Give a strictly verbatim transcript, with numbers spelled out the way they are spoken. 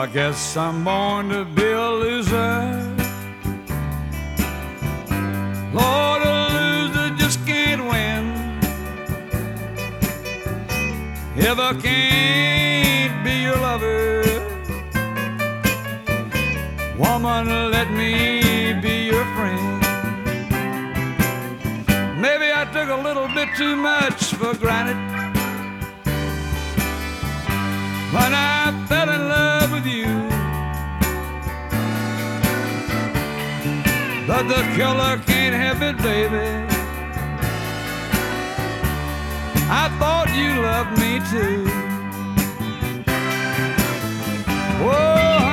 guess I'm born to be a loser. Lord, a loser just can't win. If I can't be your lover, woman, let me be your friend. Maybe I took a little bit too much for granted when I fell in love with you, but the killer can't help it, baby. I thought you loved me too. Whoa,